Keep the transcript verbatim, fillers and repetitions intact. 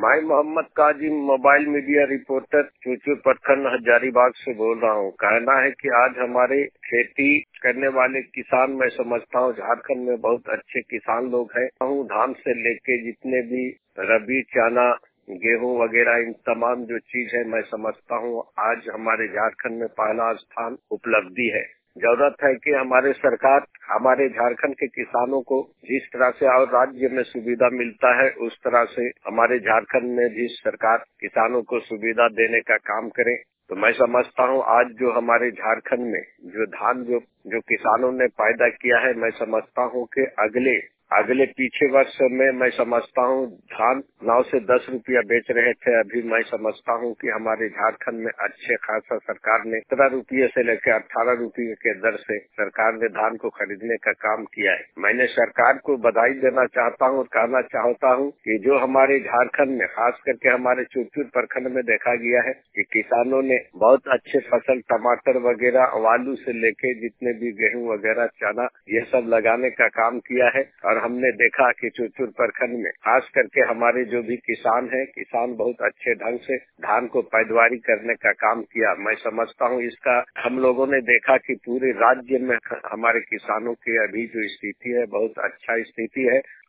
मैं Mohammad Kazim mobile media reporter चूचूर प्रखंड हजारीबाग से बोल रहा हूँ। कहना है कि आज हमारे खेती करने वाले किसान, मैं समझता हूँ झारखंड में बहुत अच्छे किसान लोग हैं। धान से लेके जितने भी रबी, चना, गेहूं वगैरह इन तमाम जो चीज है, मैं समझता हूँ आज हमारे झारखंड में पहला स्थान उपलब्धि है। जरूरत है कि हमारे सरकार हमारे झारखंड के किसानों को जिस तरह से और राज्य में सुविधा मिलता है, उस तरह से हमारे झारखंड में भी सरकार किसानों को सुविधा देने का काम करे। तो मैं समझता हूँ आज जो हमारे झारखंड में जो धान जो जो किसानों ने पैदा किया है, मैं समझता हूँ कि अगले अगले पीछे वर्ष में मैं समझता हूँ धान नौ से दस रुपया बेच रहे थे। अभी मैं समझता हूँ कि हमारे झारखंड में अच्छे खासा सरकार ने सत्रह रुपये से लेकर अठारह रुपये के दर से सरकार ने धान को खरीदने का काम किया है। मैंने सरकार को बधाई देना चाहता हूँ और कहना चाहता हूँ कि जो हमारे झारखंड में खास करके हमारे चूचूर प्रखंड में देखा गया है कि किसानों ने बहुत अच्छे फसल टमाटर वगैरह, आलू से लेके जितने भी गेहूं वगैरह, चना, ये सब लगाने का काम किया है। और हमने देखा कि चूचूर प्रखंड में खास करके हमारे जो भी किसान हैं, किसान बहुत अच्छे ढंग से धान को पैदावारी करने का काम किया। मैं समझता हूँ इसका हम लोगों ने देखा कि पूरे राज्य में हमारे किसानों की अभी जो स्थिति है, बहुत अच्छा स्थिति है।